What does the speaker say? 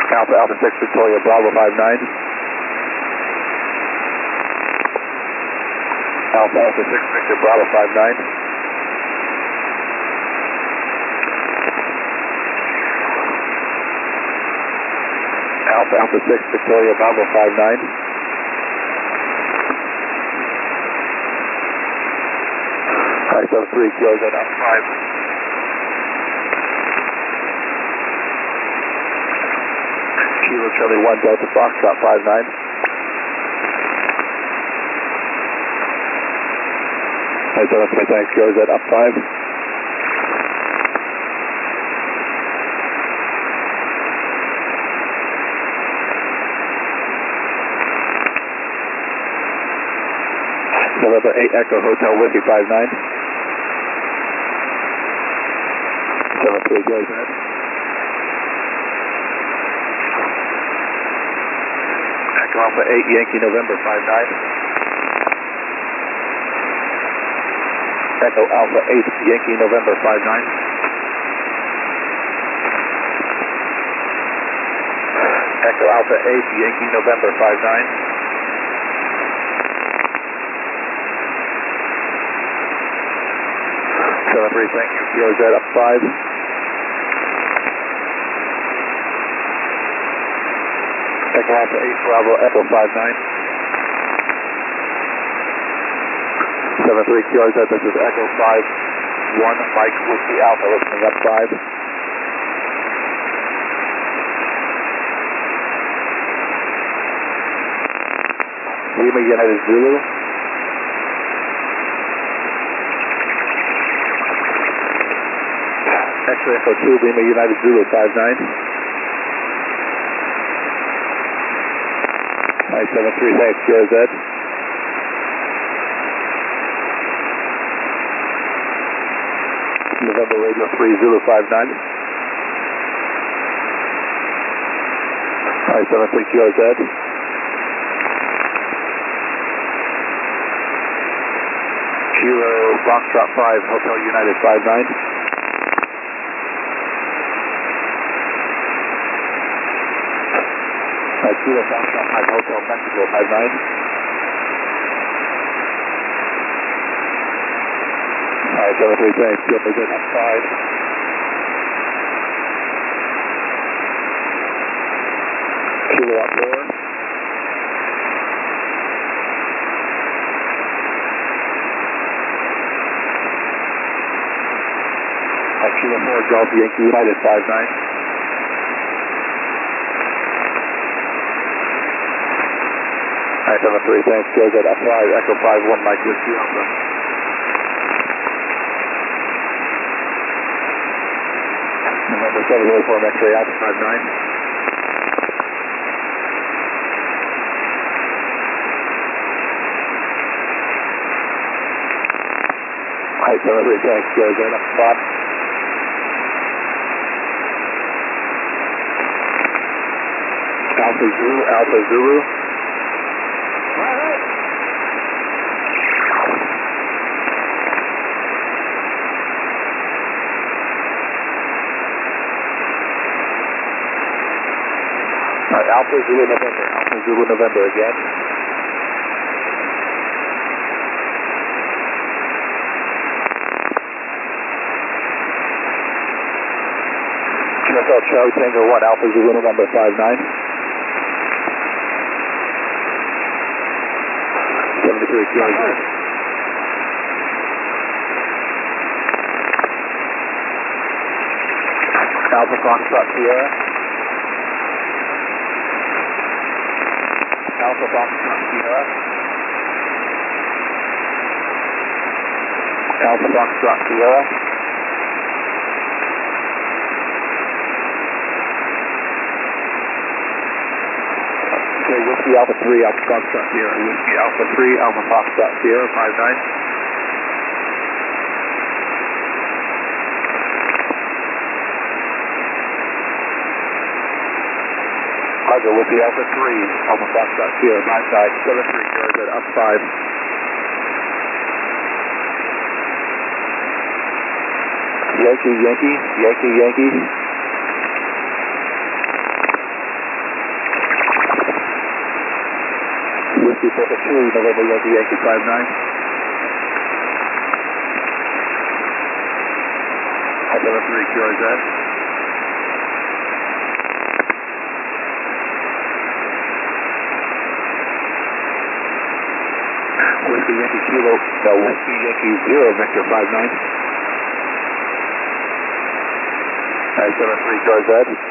Alpha Alpha 6 Victoria Bravo 59. Alpha Alpha 6 Victor Bravo 59. Alpha Alpha 6 Victoria Bravo 59. Hi, 73 Kilo Z up 5. Kilo Charlie 1 Delta Foxtrot 59. Hi, 73 thanks, Kilo Z up 5. November 8 Echo Hotel Whiskey 59. 73 Kilo Z. Echo Alpha 8 Yankee November 59. Echo Alpha 8 Yankee November 59. Echo Alpha 8 Yankee November 59. Three, thank you. Kilo Z up 5. Echo Alpha 8 Bravo Echo 59. 73 Kilo Z, this is Echo 5-1 Mike Whiskey Alpha listening up 5. Lima United Zulu. X-ray Echo 2 Lima United Zulu 59. Hi, 73 thanks, Kilo Z. November Radio 3 Zulu 59. Hi, 73 Kilo Z. Kilo Foxtrot 5 Hotel United 59. Kilo Foxtrot 5 Hotel Mexico 59. Alright, 73 thanks, Kilo Z up 5. Kilo up 4. Kilo 4 Golf Yankee United 59. Alright, 73 thanks, Kilo Z up 5, Echo 5-1 Mike Whiskey Alpha. November 7 Uniform X-ray Alpha 59. Alright, 73 thanks, Kilo Z up 5. Alpha Zulu, Alpha Zulu. Alpha Zulu November again. QSL Charlie Tango 1 Alpha Zulu November 59. 73 Kilo Z. Alpha Foxtrot Sierra. Alpha Foxtrot Sierra. Alpha Foxtrot Sierra. Okay, Whiskey Alpha 3, Alpha Foxtrot Sierra. Whiskey Alpha 3, Alpha Foxtrot Sierra, 59. Roger, Whiskey Alpha 3, Alpha Foxtrot Sierra, my side, 73, Kilo Z up 5. Yankee, Yankee, Yankee, Yankee. Whiskey Papa 2, November Yankee Yankee 59. Alpha 3, QRZ. Whiskey Yankee Kilo, Whiskey Yankee 0, Victor 59. 73 QRZ.